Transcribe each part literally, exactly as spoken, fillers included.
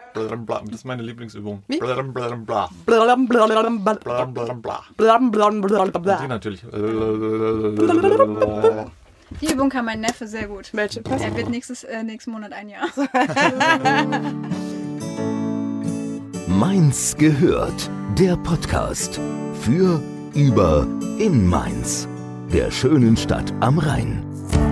Das ist meine Lieblingsübung. Wie? Blablabla. Die natürlich. Die Übung kann mein Neffe sehr gut. Welche? Er wird nächstes, äh, nächsten Monat ein Jahr. Mainz gehört, der Podcast für, über, in Mainz, der schönen Stadt am Rhein.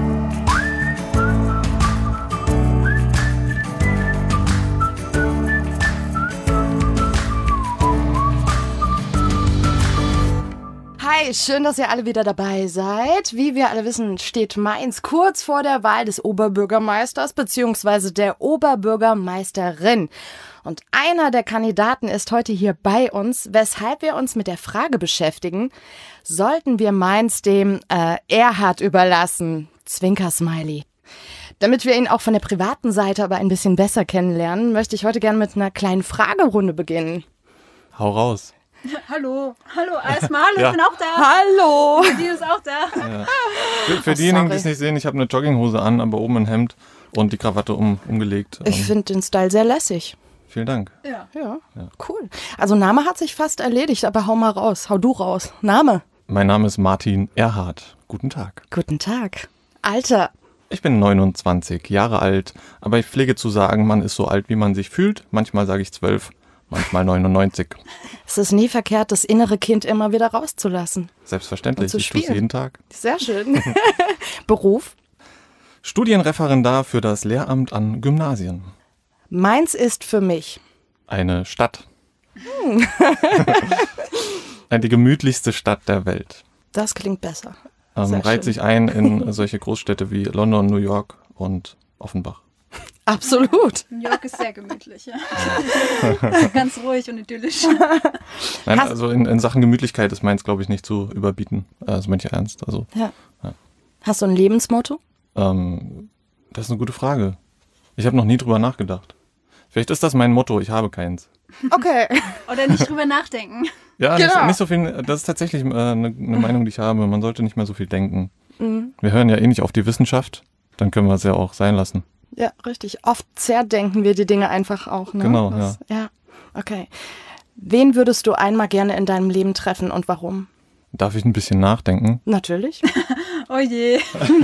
Hi, schön, dass ihr alle wieder dabei seid. Wie wir alle wissen, steht Mainz kurz vor der Wahl des Oberbürgermeisters bzw. der Oberbürgermeisterin. Und einer der Kandidaten ist heute hier bei uns, weshalb wir uns mit der Frage beschäftigen, sollten wir Mainz dem äh, Erhard überlassen? Zwinker-Smiley. Damit wir ihn auch von der privaten Seite aber ein bisschen besser kennenlernen, möchte ich heute gerne mit einer kleinen Fragerunde beginnen. Hau raus. Hallo, hallo, erstmal, hallo, Ja. ich bin auch da. Hallo! Die ist auch da. Ja. Für, für Oh, diejenigen, sorry. die es nicht sehen, ich habe eine Jogginghose an, aber oben ein Hemd und die Krawatte um, umgelegt. Ich Ähm, finde den Style sehr lässig. vielen Dank. Ja. Ja, Ja. cool. Also Name hat sich fast erledigt, aber hau mal raus. Hau du raus. Name. Mein Name ist Martin Erhard. Guten Tag. Guten Tag. Alter. Ich bin neunundzwanzig Jahre alt, aber ich pflege zu sagen, man ist so alt, wie man sich fühlt. Manchmal sage ich zwölf, manchmal neunundneunzig. Es ist nie verkehrt, das innere Kind immer wieder rauszulassen. Selbstverständlich, Und zu ich tue es spielen. jeden Tag. Sehr schön. Beruf. Studienreferendar für das Lehramt an Gymnasien. Mainz ist für mich. Eine Stadt. Die gemütlichste Stadt der Welt. Das klingt besser. Ähm, Sehr reiht schön. sich ein in solche Großstädte wie London, New York und Offenbach. Absolut. New York ist sehr gemütlich, ja. Ganz ruhig und idyllisch. Nein, Hast- also in, in Sachen Gemütlichkeit ist meins, glaube ich, nicht zu überbieten. Äh, Das meine ich ernst. Also, Ja. Ja. Hast du ein Lebensmotto? ähm, das ist eine gute Frage. Ich habe noch nie drüber nachgedacht. Vielleicht ist das mein Motto, ich habe keins. Okay. Oder nicht drüber nachdenken. Ja, Genau. nicht, nicht so viel, das ist tatsächlich äh, eine, eine Meinung, die ich habe. Man sollte nicht mehr so viel denken. Mhm. Wir hören ja eh nicht auf die Wissenschaft, dann können wir es ja auch sein lassen. Ja, richtig. Oft zerdenken wir die Dinge einfach auch. Ne? Genau, Was- ja. Okay. Wen würdest du einmal gerne in deinem Leben treffen und warum? Darf ich ein bisschen nachdenken? Natürlich. Oh je.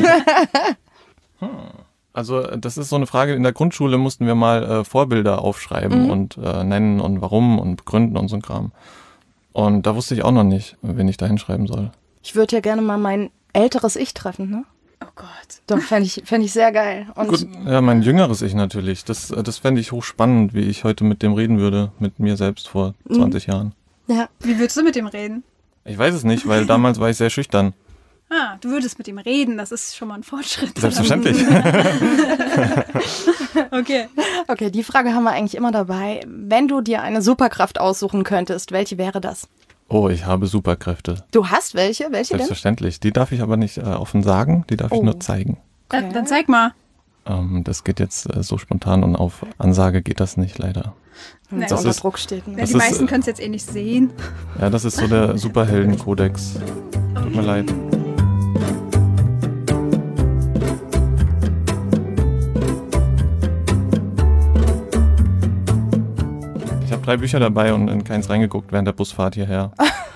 Also das ist so eine Frage, in der Grundschule mussten wir mal äh, Vorbilder aufschreiben Mhm. und äh, nennen und warum und begründen und so ein Kram. Und da wusste ich auch noch nicht, wen ich da hinschreiben soll. Ich würde ja gerne mal mein älteres Ich treffen, ne? Oh Gott. Doch, fände ich, fänd ich sehr geil. Und Gut, ja, mein jüngeres Ich natürlich. Das, äh, das fände ich hochspannend, wie ich heute mit dem reden würde, mit mir selbst vor zwanzig Jahren. ja, Wie würdest du mit ihm reden? Ich weiß es nicht, weil damals war ich sehr schüchtern. Ah, du würdest mit ihm reden, das ist schon mal ein Fortschritt. Selbstverständlich. Okay. okay, die Frage haben wir eigentlich immer dabei. Wenn du dir eine Superkraft aussuchen könntest, welche wäre das? Oh, ich habe Superkräfte. Du hast welche? Welche denn? Selbstverständlich. Die darf ich aber nicht äh, offen sagen, die darf ich Oh. nur zeigen. Dann, dann zeig mal. Ähm, das geht jetzt äh, so spontan und auf Ansage geht das nicht leider. Wenn man Das unter ist- Druck steht. Ne? Ja, Das die ist, meisten äh, können es jetzt eh nicht sehen. Ja, das ist so der Superhelden-Kodex. Tut mir leid. Ich habe drei Bücher dabei und in keins reingeguckt während der Busfahrt hierher.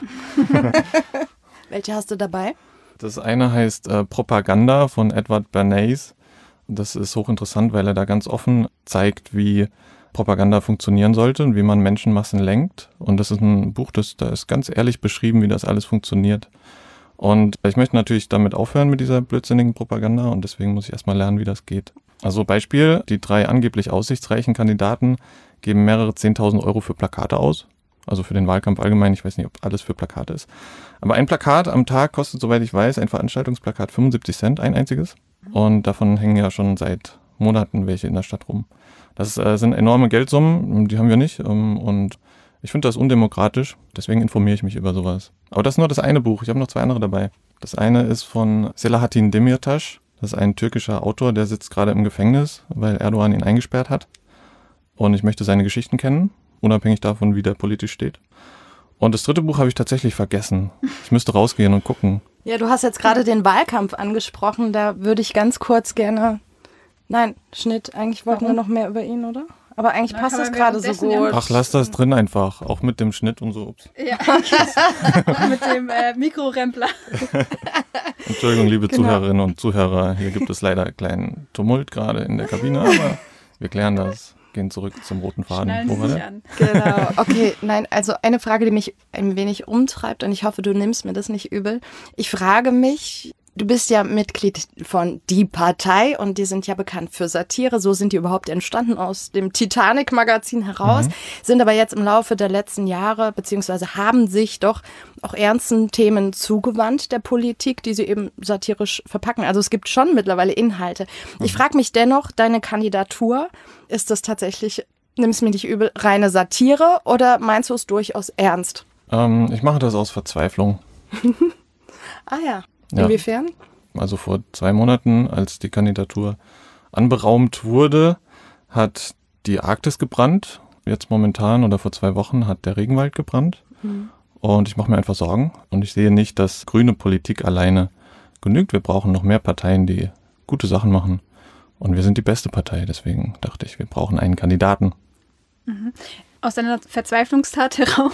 Welche hast du dabei? Das eine heißt äh, Propaganda von Edward Bernays. Das ist hochinteressant, weil er da ganz offen zeigt, wie Propaganda funktionieren sollte und wie man Menschenmassen lenkt. Und das ist ein Buch, das da ist ganz ehrlich beschrieben, wie das alles funktioniert. Und ich möchte natürlich damit aufhören mit dieser blödsinnigen Propaganda und deswegen muss ich erstmal lernen, wie das geht. Also Beispiel, die drei angeblich aussichtsreichen Kandidaten geben mehrere zehntausend Euro für Plakate aus. Also für den Wahlkampf allgemein, ich weiß nicht, ob alles für Plakate ist. Aber ein Plakat am Tag kostet, soweit ich weiß, ein Veranstaltungsplakat fünfundsiebzig Cent, ein einziges. Und davon hängen ja schon seit Monaten welche in der Stadt rum. Das äh, sind enorme Geldsummen, die haben wir nicht. Ähm, und ich finde das undemokratisch, deswegen informiere ich mich über sowas. Aber das ist nur das eine Buch, ich habe noch zwei andere dabei. Das eine ist von Selahattin Demirtas. Das ist ein türkischer Autor, der sitzt gerade im Gefängnis, weil Erdogan ihn eingesperrt hat. Und ich möchte seine Geschichten kennen, unabhängig davon, wie der politisch steht. Und das dritte Buch habe ich tatsächlich vergessen. Ich müsste rausgehen und gucken. Ja, du hast jetzt gerade den Wahlkampf angesprochen. Da würde ich ganz kurz gerne... Nein, Schnitt. Eigentlich wollten wir noch mehr über ihn, oder? Aber eigentlich Na, passt kann das man gerade so währenddessen ja gut. noch- Ach, lass das drin einfach. Auch mit dem Schnitt und so. Ups. Ja, mit dem äh, Mikrorempler. Entschuldigung, liebe Genau. Zuhörerinnen und Zuhörer. Hier gibt es leider einen kleinen Tumult gerade in der Kabine, aber wir klären das. Gehen zurück zum roten Faden. Schnallen Wo Sie war sich der? an. Genau, okay, nein, also eine Frage, die mich ein wenig umtreibt und ich hoffe, du nimmst mir das nicht übel. Ich frage mich, du bist ja Mitglied von Die Partei und die sind ja bekannt für Satire, so sind die überhaupt entstanden aus dem Titanic-Magazin heraus, Mhm. sind aber jetzt im Laufe der letzten Jahre, beziehungsweise haben sich doch auch ernsten Themen zugewandt der Politik, die sie eben satirisch verpacken. Also es gibt schon mittlerweile Inhalte. Ich frage mich dennoch, deine Kandidatur, ist das tatsächlich, nimm es mir nicht übel, reine Satire oder meinst du es durchaus ernst? Ähm, ich mache das aus Verzweiflung. Ah ja, Ja. inwiefern? Also vor zwei Monaten, als die Kandidatur anberaumt wurde, hat die Arktis gebrannt. Jetzt momentan oder vor zwei Wochen hat der Regenwald gebrannt. Mhm. Und ich mache mir einfach Sorgen. Und ich sehe nicht, dass grüne Politik alleine genügt. Wir brauchen noch mehr Parteien, die gute Sachen machen. Und wir sind die beste Partei. Deswegen dachte ich, wir brauchen einen Kandidaten. Aus deiner Verzweiflungstat heraus.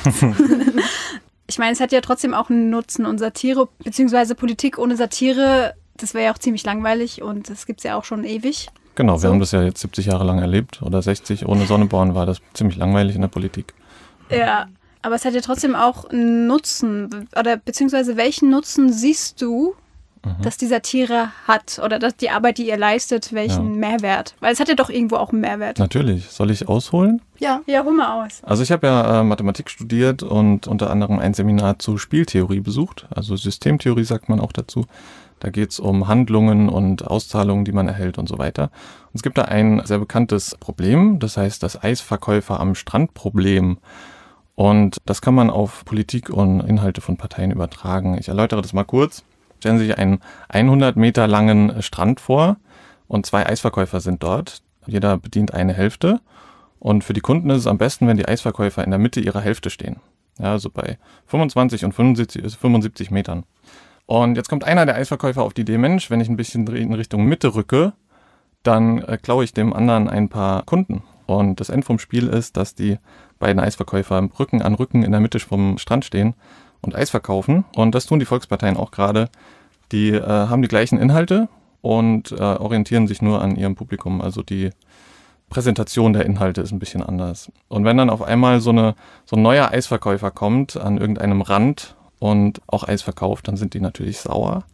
Ich meine, es hat ja trotzdem auch einen Nutzen und Satire, beziehungsweise Politik ohne Satire, das wäre ja auch ziemlich langweilig und das gibt es ja auch schon ewig. Genau, wir So. haben das ja jetzt siebzig Jahre lang erlebt. Oder sechzig. Ohne Sonneborn war das ziemlich langweilig in der Politik. Ja, aber es hat ja trotzdem auch einen Nutzen. Oder beziehungsweise welchen Nutzen siehst du, dass die Satire hat? Oder dass die Arbeit, die ihr leistet, welchen Ja. Mehrwert? Weil es hat ja doch irgendwo auch einen Mehrwert. Natürlich. Soll ich ausholen? Ja. Ja, hol mal aus. Also ich habe ja äh, Mathematik studiert und unter anderem ein Seminar zu Spieltheorie besucht. Also Systemtheorie sagt man auch dazu. Da geht es um Handlungen und Auszahlungen, die man erhält und so weiter. Und es gibt da ein sehr bekanntes Problem, das heißt das Eisverkäufer am Strand-Problem. Und das kann man auf Politik und Inhalte von Parteien übertragen. Ich erläutere das mal kurz. Stellen Sie sich einen hundert Meter langen Strand vor und zwei Eisverkäufer sind dort. Jeder bedient eine Hälfte. Und für die Kunden ist es am besten, wenn die Eisverkäufer in der Mitte ihrer Hälfte stehen. Ja, also bei fünfundzwanzig und fünfundsiebzig Metern. Und jetzt kommt einer der Eisverkäufer auf die Idee, Mensch, wenn ich ein bisschen in Richtung Mitte rücke, dann äh, klaue ich dem anderen ein paar Kunden. Und das Ende vom Spiel ist, dass die beiden Eisverkäufer Rücken an Rücken in der Mitte vom Strand stehen und Eis verkaufen. Und das tun die Volksparteien auch gerade. Die äh, haben die gleichen Inhalte und äh, orientieren sich nur an ihrem Publikum. Also die Präsentation der Inhalte ist ein bisschen anders. Und wenn dann auf einmal so, eine, so ein neuer Eisverkäufer kommt an irgendeinem Rand und auch Eis verkauft, dann sind die natürlich sauer.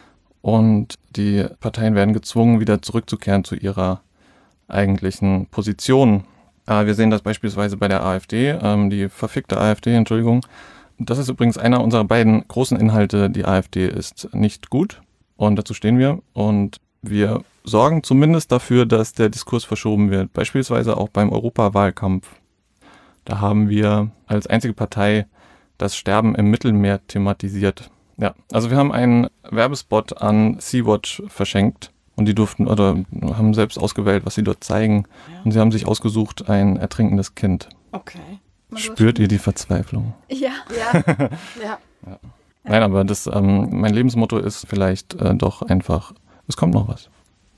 Und die Parteien werden gezwungen, wieder zurückzukehren zu ihrer eigentlichen Position. Äh, wir sehen das beispielsweise bei der AfD, ähm, die verfickte AfD, Entschuldigung. Das ist übrigens einer unserer beiden großen Inhalte. Die AfD ist nicht gut und dazu stehen wir. Und wir sorgen zumindest dafür, dass der Diskurs verschoben wird. Beispielsweise auch beim Europawahlkampf. Da haben wir als einzige Partei das Sterben im Mittelmeer thematisiert. Ja, also wir haben einen Werbespot an Sea-Watch verschenkt und die durften oder haben selbst ausgewählt, was sie dort zeigen. Ja. Und sie haben sich ausgesucht, ein ertrinkendes Kind. Okay. Spürt ihr die Verzweiflung? Ja. Ja. Ja. Nein, aber das, ähm, mein Lebensmotto ist vielleicht äh, doch einfach, es kommt noch was.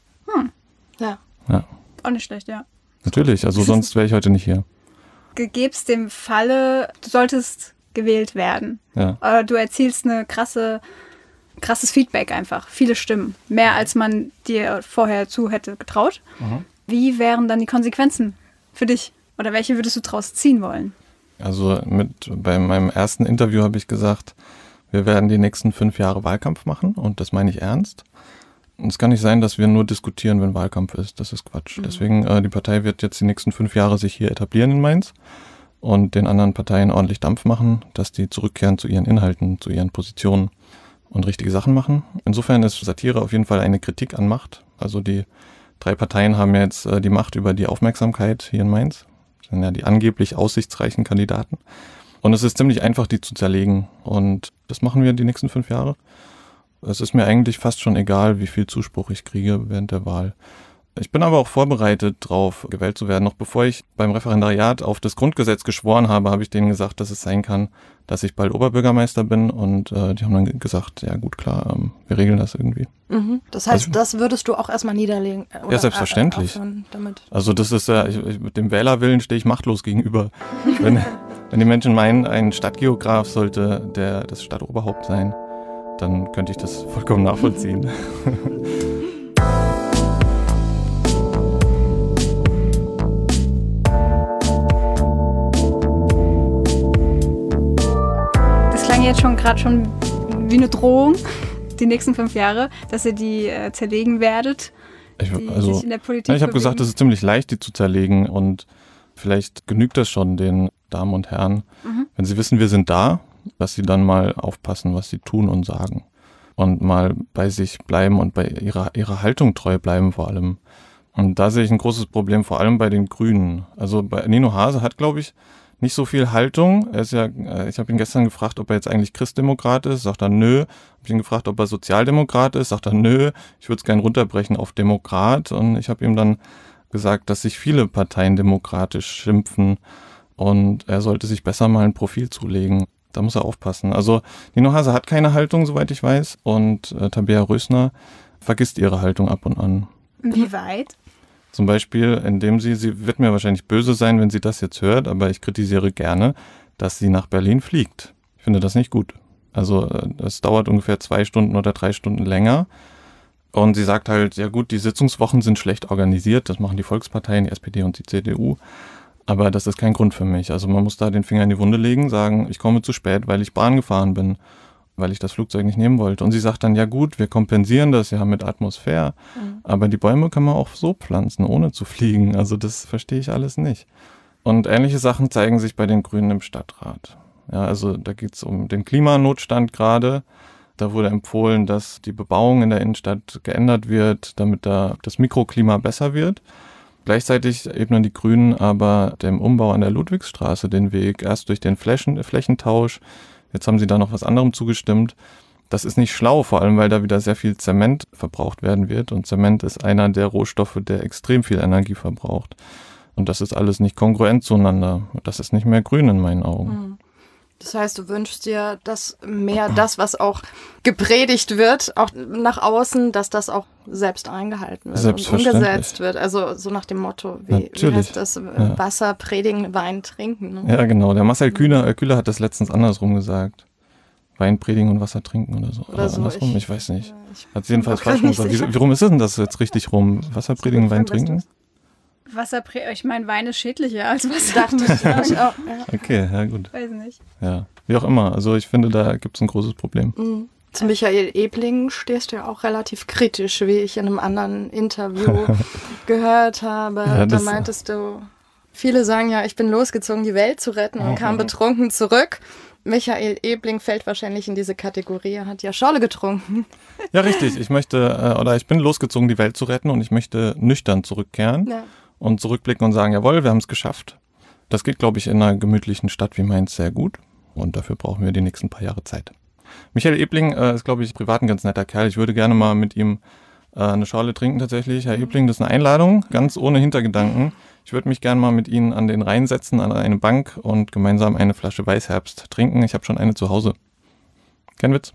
Ja. Ja, Auch nicht schlecht, ja. natürlich, also sonst wäre ich heute nicht hier. Gegeb's dem Falle, du solltest gewählt werden. Ja. Äh, Du erzielst eine krasse, krasses Feedback einfach. Viele Stimmen. Mehr als man dir vorher zu hätte getraut. Mhm. Wie wären dann die Konsequenzen für dich? Oder welche würdest du draus ziehen wollen? Also mit bei meinem ersten Interview habe ich gesagt, wir werden die nächsten fünf Jahre Wahlkampf machen und das meine ich ernst. Und es kann nicht sein, dass wir nur diskutieren, wenn Wahlkampf ist. Das ist Quatsch. Mhm. Deswegen, äh, die Partei wird jetzt die nächsten fünf Jahre sich hier etablieren in Mainz und den anderen Parteien ordentlich Dampf machen, dass die zurückkehren zu ihren Inhalten, zu ihren Positionen und richtige Sachen machen. Insofern ist Satire auf jeden Fall eine Kritik an Macht. Also die drei Parteien haben jetzt äh, die Macht über die Aufmerksamkeit hier in Mainz. Das sind ja die angeblich aussichtsreichen Kandidaten. Und es ist ziemlich einfach, die zu zerlegen. Und das machen wir die nächsten fünf Jahre. Es ist mir eigentlich fast schon egal, wie viel Zuspruch ich kriege während der Wahl. Ich bin aber auch vorbereitet, drauf gewählt zu werden. Noch bevor ich beim Referendariat auf das Grundgesetz geschworen habe, habe ich denen gesagt, dass es sein kann, dass ich bald Oberbürgermeister bin. Und äh, die haben dann gesagt, ja gut, klar, ähm, wir regeln das irgendwie. Mhm. Das heißt, also, das würdest du auch erstmal niederlegen? Oder ja, selbstverständlich. Damit? Also das ist ja, ich, ich, mit dem Wählerwillen stehe ich machtlos gegenüber. wenn, wenn die Menschen meinen, ein Stadtgeograf sollte der, das Stadtoberhaupt sein, dann könnte ich das vollkommen nachvollziehen. Jetzt schon gerade schon wie eine Drohung, die nächsten fünf Jahre, dass ihr die äh, zerlegen werdet, ich, die also, sich in der Politik Ich habe gesagt, es ist ziemlich leicht, die zu zerlegen und vielleicht genügt das schon den Damen und Herren, mhm. wenn sie wissen, wir sind da, dass sie dann mal aufpassen, was sie tun und sagen und mal bei sich bleiben und bei ihrer, ihrer Haltung treu bleiben vor allem. Und da sehe ich ein großes Problem, vor allem bei den Grünen. Also bei Nino Hase hat, glaube ich, nicht so viel Haltung. Er ist ja, ich habe ihn gestern gefragt, ob er jetzt eigentlich Christdemokrat ist. Sagt er nö. Habe ich ihn gefragt, ob er Sozialdemokrat ist. Sagt er nö. Ich würde es gern runterbrechen auf Demokrat. Und ich habe ihm dann gesagt, dass sich viele Parteien demokratisch schimpfen und er sollte sich besser mal ein Profil zulegen. Da muss er aufpassen. Also Nino Hase hat keine Haltung, soweit ich weiß. Und äh, Tabea Rösner vergisst ihre Haltung ab und an. Wie weit? Zum Beispiel, indem sie, sie wird mir wahrscheinlich böse sein, wenn sie das jetzt hört, aber ich kritisiere gerne, dass sie nach Berlin fliegt. Ich finde das nicht gut. Also es dauert ungefähr zwei Stunden oder drei Stunden länger. Und sie sagt halt, ja gut, die Sitzungswochen sind schlecht organisiert, das machen die Volksparteien, die S P D und die C D U. Aber das ist kein Grund für mich. Also man muss da den Finger in die Wunde legen, sagen, ich komme zu spät, weil ich Bahn gefahren bin, weil ich das Flugzeug nicht nehmen wollte. Und sie sagt dann, ja gut, wir kompensieren das ja mit Atmosphäre, mhm. aber die Bäume kann man auch so pflanzen, ohne zu fliegen. Also das verstehe ich alles nicht. Und ähnliche Sachen zeigen sich bei den Grünen im Stadtrat. Ja, also da geht es um den Klimanotstand gerade. Da wurde empfohlen, dass die Bebauung in der Innenstadt geändert wird, damit da das Mikroklima besser wird. Gleichzeitig ebnen die Grünen aber dem Umbau an der Ludwigsstraße den Weg, erst durch den Flächen, Flächentausch. Jetzt haben sie da noch was anderem zugestimmt. Das ist nicht schlau, vor allem weil da wieder sehr viel Zement verbraucht werden wird. Und Zement ist einer der Rohstoffe, der extrem viel Energie verbraucht. Und das ist alles nicht kongruent zueinander. Das ist nicht mehr grün in meinen Augen. Das heißt, du wünschst dir, dass mehr das, was auch gepredigt wird, auch nach außen, dass das auch selbst eingehalten wird und umgesetzt wird. Also so nach dem Motto, wie, wie heißt das, ja. Wasser predigen, Wein trinken. Ne? Ja, genau. Der Marcel Kühler, äh, Kühler hat das letztens andersrum gesagt. Wein predigen und Wasser trinken oder so. Oder, oder so. Andersrum, ich, ich weiß nicht. Hat sie jedenfalls falsch gesagt. Wie, warum ist es denn das jetzt richtig rum? Wasser predigen, Wein trinken? Wasser, ich meine, Wein ist schädlicher als Wasser. Dachte ich, ja, ich auch. Ja. Okay, ja gut. Weiß nicht. Ja, wie auch immer. Also ich finde, da gibt es ein großes Problem. Mhm. Zu Michael Ebling stehst du ja auch relativ kritisch, wie ich in einem anderen Interview gehört habe. Ja, da meintest du, viele sagen ja, ich bin losgezogen, die Welt zu retten und kam betrunken zurück. Michael Ebling fällt wahrscheinlich in diese Kategorie, er hat ja Schorle getrunken. Ja, richtig. Ich möchte, oder ich bin losgezogen, die Welt zu retten und ich möchte nüchtern zurückkehren. Ja. Und zurückblicken und sagen, jawohl, wir haben es geschafft. Das geht, glaube ich, in einer gemütlichen Stadt wie Mainz sehr gut. Und dafür brauchen wir die nächsten paar Jahre Zeit. Michael Ebling äh, ist, glaube ich, privat ein ganz netter Kerl. Ich würde gerne mal mit ihm äh, eine Schorle trinken tatsächlich. Herr Ebling, das ist eine Einladung, ganz ohne Hintergedanken. Ich würde mich gerne mal mit Ihnen an den Rhein setzen, an eine Bank und gemeinsam eine Flasche Weißherbst trinken. Ich habe schon eine zu Hause. Kein Witz.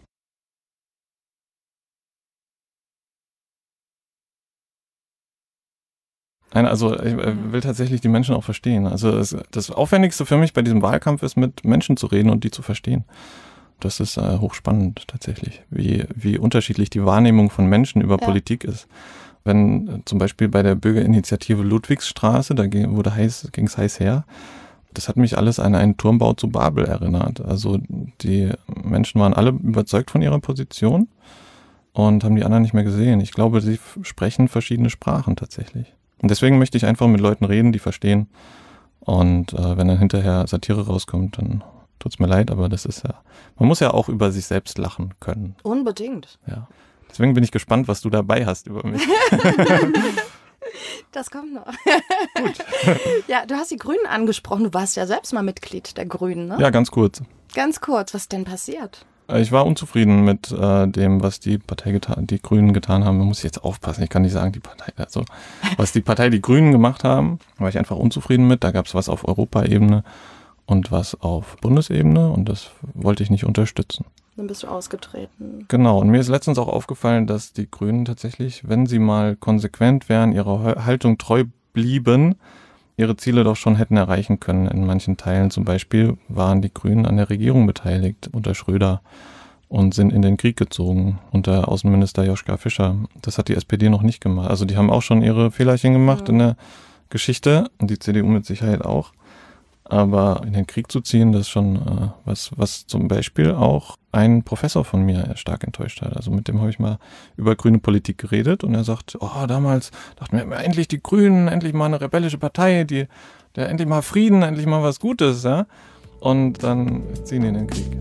Nein, also ich will tatsächlich die Menschen auch verstehen. Also das, das Aufwendigste für mich bei diesem Wahlkampf ist, mit Menschen zu reden und die zu verstehen. Das ist äh, hochspannend tatsächlich, wie, wie unterschiedlich die Wahrnehmung von Menschen über ja. Politik ist. Wenn äh, zum Beispiel bei der Bürgerinitiative Ludwigsstraße, da ging, wurde heiß, ging es heiß her, das hat mich alles an einen Turmbau zu Babel erinnert. Also die Menschen waren alle überzeugt von ihrer Position und haben die anderen nicht mehr gesehen. Ich glaube, sie f- sprechen verschiedene Sprachen tatsächlich. Und deswegen möchte ich einfach mit Leuten reden, die verstehen. Und äh, wenn dann hinterher Satire rauskommt, dann tut's mir leid, aber das ist ja, man muss ja auch über sich selbst lachen können. Unbedingt. Ja. Deswegen bin ich gespannt, was du dabei hast über mich. Das kommt noch. Gut. Ja, du hast die Grünen angesprochen. Du warst ja selbst mal Mitglied der Grünen, ne? Ja, ganz kurz. Ganz kurz. Was ist denn passiert? Ich war unzufrieden mit äh, dem, was die Partei getan, die Grünen getan haben. Da muss ich jetzt aufpassen, ich kann nicht sagen, die Partei, also was die Partei, die Grünen gemacht haben, war ich einfach unzufrieden mit. Da gab es was auf Europaebene und was auf Bundesebene und das wollte ich nicht unterstützen. Dann bist du ausgetreten. Genau, und mir ist letztens auch aufgefallen, dass die Grünen tatsächlich, wenn sie mal konsequent wären, ihrer Haltung treu blieben, ihre Ziele doch schon hätten erreichen können in manchen Teilen. Zum Beispiel waren die Grünen an der Regierung beteiligt unter Schröder und sind in den Krieg gezogen unter Außenminister Joschka Fischer. Das hat die S P D noch nicht gemacht. Also die haben auch schon ihre Fehlerchen gemacht mhm. in der Geschichte und die C D U mit Sicherheit auch. Aber in den Krieg zu ziehen, das ist schon äh, was, was zum Beispiel auch ein Professor von mir stark enttäuscht hat. Also mit dem habe ich mal über grüne Politik geredet und er sagt, oh, damals dachten wir endlich die Grünen, endlich mal eine rebellische Partei, die, der endlich mal Frieden, endlich mal was Gutes, ja. Und dann ziehen die in den Krieg.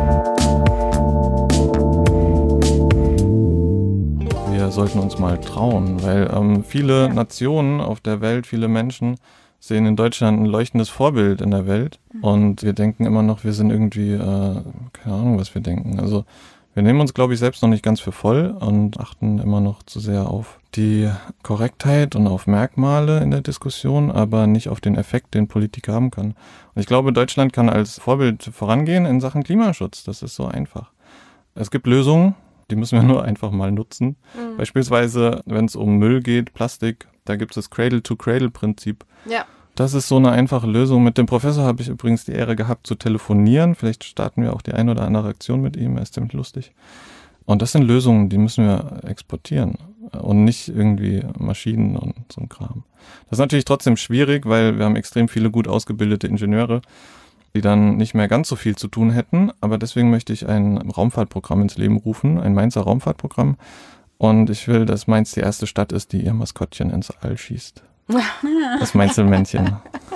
Wir sollten uns mal trauen, weil ähm, viele ja. Nationen auf der Welt, viele Menschen sehen in Deutschland ein leuchtendes Vorbild in der Welt und wir denken immer noch, wir sind irgendwie, äh, keine Ahnung, was wir denken. Also wir nehmen uns, glaube ich, selbst noch nicht ganz für voll und achten immer noch zu sehr auf die Korrektheit und auf Merkmale in der Diskussion, aber nicht auf den Effekt, den Politik haben kann. Und ich glaube, Deutschland kann als Vorbild vorangehen in Sachen Klimaschutz. Das ist so einfach. Es gibt Lösungen, die müssen wir nur einfach mal nutzen. Mhm. Beispielsweise, wenn es um Müll geht, Plastik, da gibt es das Cradle-to-Cradle-Prinzip. Ja. Das ist so eine einfache Lösung. Mit dem Professor habe ich übrigens die Ehre gehabt zu telefonieren. Vielleicht starten wir auch die eine oder andere Aktion mit ihm. Er ist ziemlich lustig. Und das sind Lösungen, die müssen wir exportieren und nicht irgendwie Maschinen und so ein Kram. Das ist natürlich trotzdem schwierig, weil wir haben extrem viele gut ausgebildete Ingenieure, die dann nicht mehr ganz so viel zu tun hätten. Aber deswegen möchte ich ein Raumfahrtprogramm ins Leben rufen, ein Mainzer Raumfahrtprogramm. Und ich will, dass Mainz die erste Stadt ist, die ihr Maskottchen ins All schießt. Das Mainzelmännchen.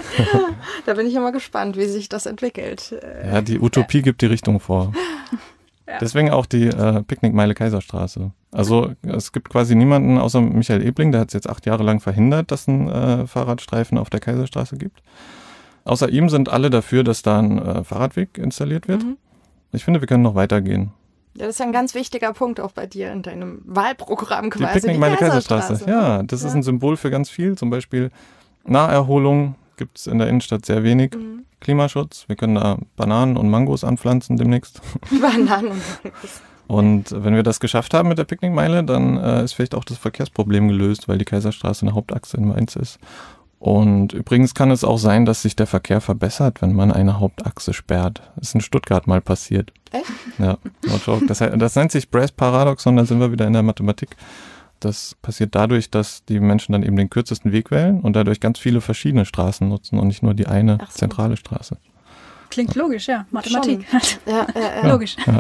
Da bin ich immer gespannt, wie sich das entwickelt. Ja, die Utopie gibt die Richtung vor. Ja. Deswegen auch die äh, Picknickmeile Kaiserstraße. Also es gibt quasi niemanden außer Michael Ebling, der hat es jetzt acht Jahre lang verhindert, dass ein äh, Fahrradstreifen auf der Kaiserstraße gibt. Außer ihm sind alle dafür, dass da ein äh, Fahrradweg installiert wird. Mhm. Ich finde, wir können noch weitergehen. Ja, das ist ein ganz wichtiger Punkt auch bei dir in deinem Wahlprogramm quasi. Die Picknickmeile Kaiserstraße. Ja, das ja. ist ein Symbol für ganz viel. Zum Beispiel Naherholung gibt es in der Innenstadt sehr wenig. Mhm. Klimaschutz, wir können da Bananen und Mangos anpflanzen demnächst. Bananen und Mangos. Und wenn wir das geschafft haben mit der Picknickmeile, dann äh, ist vielleicht auch das Verkehrsproblem gelöst, weil die Kaiserstraße eine Hauptachse in Mainz ist. Und übrigens kann es auch sein, dass sich der Verkehr verbessert, wenn man eine Hauptachse sperrt. Das ist in Stuttgart mal passiert. Echt? Ja, no joke. Das, das nennt sich Brace-Paradoxon, da sind wir wieder in der Mathematik. Das passiert dadurch, dass die Menschen dann eben den kürzesten Weg wählen und dadurch ganz viele verschiedene Straßen nutzen und nicht nur die eine so. zentrale Straße. Klingt logisch, ja. Mathematik. Ja, ja, ja. Logisch. Ja.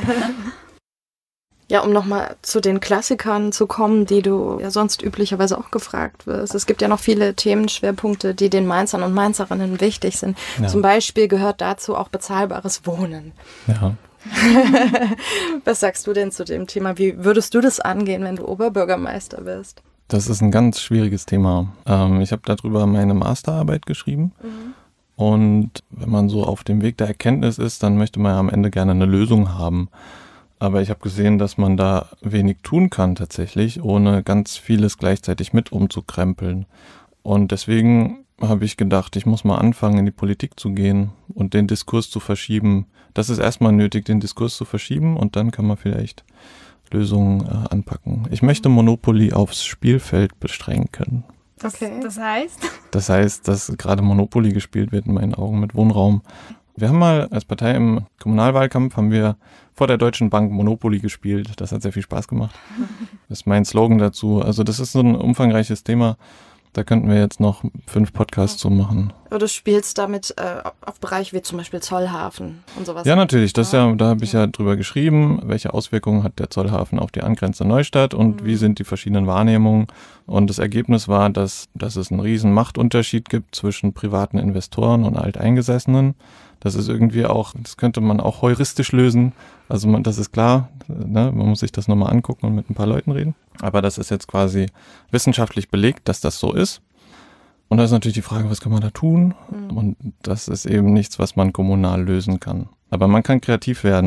Ja, um nochmal zu den Klassikern zu kommen, die du ja sonst üblicherweise auch gefragt wirst. Es gibt ja noch viele Themenschwerpunkte, die den Mainzern und Mainzerinnen wichtig sind. Ja. Zum Beispiel gehört dazu auch bezahlbares Wohnen. Ja. Was sagst du denn zu dem Thema? Wie würdest du das angehen, wenn du Oberbürgermeister wirst? Das ist ein ganz schwieriges Thema. Ähm, ich habe darüber meine Masterarbeit geschrieben. Mhm. Und wenn man so auf dem Weg der Erkenntnis ist, dann möchte man ja am Ende gerne eine Lösung haben. Aber ich habe gesehen, dass man da wenig tun kann tatsächlich, ohne ganz vieles gleichzeitig mit umzukrempeln. Und deswegen habe ich gedacht, ich muss mal anfangen, in die Politik zu gehen und den Diskurs zu verschieben. Das ist erstmal nötig, den Diskurs zu verschieben und dann kann man vielleicht Lösungen äh, anpacken. Ich möchte Monopoly aufs Spielfeld beschränken. Okay. Das heißt? Das heißt, dass gerade Monopoly gespielt wird in meinen Augen mit Wohnraum. Wir haben mal als Partei im Kommunalwahlkampf haben wir vor der Deutschen Bank Monopoly gespielt. Das hat sehr viel Spaß gemacht. Das ist mein Slogan dazu. Also das ist so ein umfangreiches Thema. Da könnten wir jetzt noch fünf Podcasts zu machen. Aber du spielst damit äh, auf Bereiche wie zum Beispiel Zollhafen und sowas. Ja, natürlich. Das ja, da habe ich ja drüber geschrieben, welche Auswirkungen hat der Zollhafen auf die angrenzende Neustadt und mhm. wie sind die verschiedenen Wahrnehmungen. Und das Ergebnis war, dass, dass es einen riesen Machtunterschied gibt zwischen privaten Investoren und Alteingesessenen. Das ist irgendwie auch, das könnte man auch heuristisch lösen. Also man, das ist klar, ne? Man muss sich das nochmal angucken und mit ein paar Leuten reden. Aber das ist jetzt quasi wissenschaftlich belegt, dass das so ist. Und da ist natürlich die Frage, was kann man da tun? Mhm. Und das ist eben nichts, was man kommunal lösen kann. Aber man kann kreativ werden.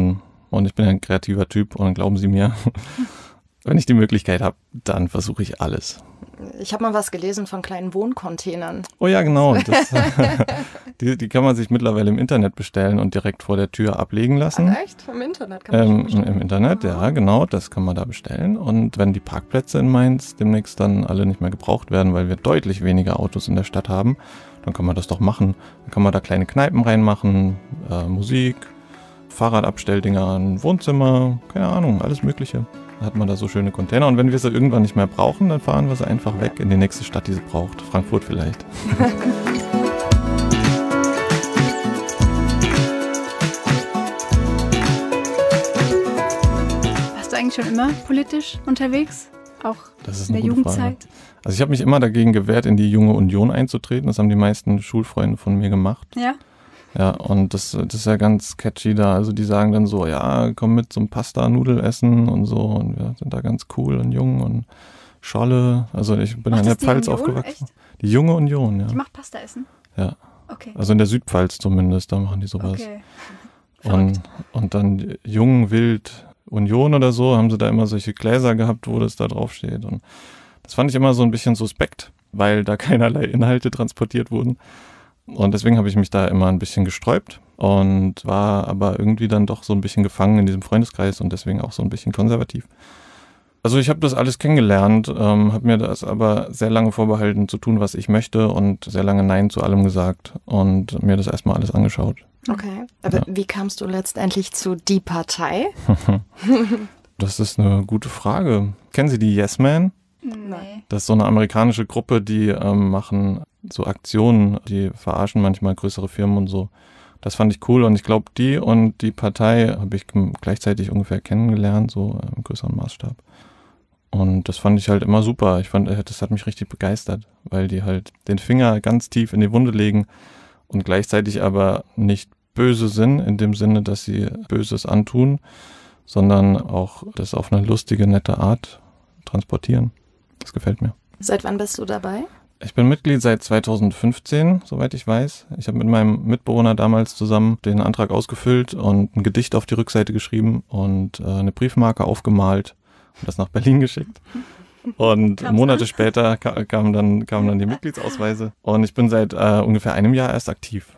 Und ich bin ein kreativer Typ und glauben Sie mir, wenn ich die Möglichkeit habe, dann versuche ich alles. Ich habe mal was gelesen von kleinen Wohncontainern. Oh ja, genau. Das, die, die kann man sich mittlerweile im Internet bestellen und direkt vor der Tür ablegen lassen. Ach, echt? Im Internet kann man Ähm, das bestellen? Im Internet, ja, genau. Das kann man da bestellen. Und wenn die Parkplätze in Mainz demnächst dann alle nicht mehr gebraucht werden, weil wir deutlich weniger Autos in der Stadt haben, dann kann man das doch machen. Dann kann man da kleine Kneipen reinmachen, äh, Musik, Fahrradabstelldinger, ein Wohnzimmer, keine Ahnung, alles Mögliche. Dann hat man da so schöne Container und wenn wir sie irgendwann nicht mehr brauchen, dann fahren wir sie einfach weg in die nächste Stadt, die sie braucht. Frankfurt vielleicht. Warst du eigentlich schon immer politisch unterwegs? Auch Das ist in eine der gute Jugendzeit? Frage. Also ich habe mich immer dagegen gewehrt, in die Junge Union einzutreten. Das haben die meisten Schulfreunde von mir gemacht. Ja. Ja, und das, das ist ja ganz catchy da. Also die sagen dann so, ja, komm mit zum Pasta-Nudel essen und so. Und wir sind da ganz cool und jung und Scholle. Also ich bin ja in der das die Pfalz Union? aufgewachsen. Echt? Die Junge Union, ja. Die macht Pasta essen? Ja, Okay. also in der Südpfalz zumindest, da machen die sowas. Okay. Und, und dann Jung, Wild, Union oder so, haben sie da immer solche Gläser gehabt, wo das da drauf steht. Und das fand ich immer so ein bisschen suspekt, weil da keinerlei Inhalte transportiert wurden. Und deswegen habe ich mich da immer ein bisschen gesträubt und war aber irgendwie dann doch so ein bisschen gefangen in diesem Freundeskreis und deswegen auch so ein bisschen konservativ. Also ich habe das alles kennengelernt, ähm, habe mir das aber sehr lange vorbehalten zu tun, was ich möchte und sehr lange Nein zu allem gesagt und mir das erstmal alles angeschaut. Okay, aber Ja. wie kamst du letztendlich zu die Partei? Das ist eine gute Frage. Kennen Sie die Yes Man? Nee. Das ist so eine amerikanische Gruppe, die ähm, machen so Aktionen, die verarschen manchmal größere Firmen und so. Das fand ich cool und ich glaube, die und die Partei habe ich gleichzeitig ungefähr kennengelernt, so im größeren Maßstab. Und das fand ich halt immer super. Ich fand, das hat mich richtig begeistert, weil die halt den Finger ganz tief in die Wunde legen und gleichzeitig aber nicht böse sind, in dem Sinne, dass sie Böses antun, sondern auch das auf eine lustige, nette Art transportieren. Das gefällt mir. Seit wann bist du dabei? Ich bin Mitglied seit zweitausendfünfzehn, soweit ich weiß. Ich habe mit meinem Mitbewohner damals zusammen den Antrag ausgefüllt und ein Gedicht auf die Rückseite geschrieben und äh, eine Briefmarke aufgemalt und das nach Berlin geschickt. Und Kam's Monate an? später ka- kamen dann, kamen dann die Mitgliedsausweise und ich bin seit äh, ungefähr einem Jahr erst aktiv.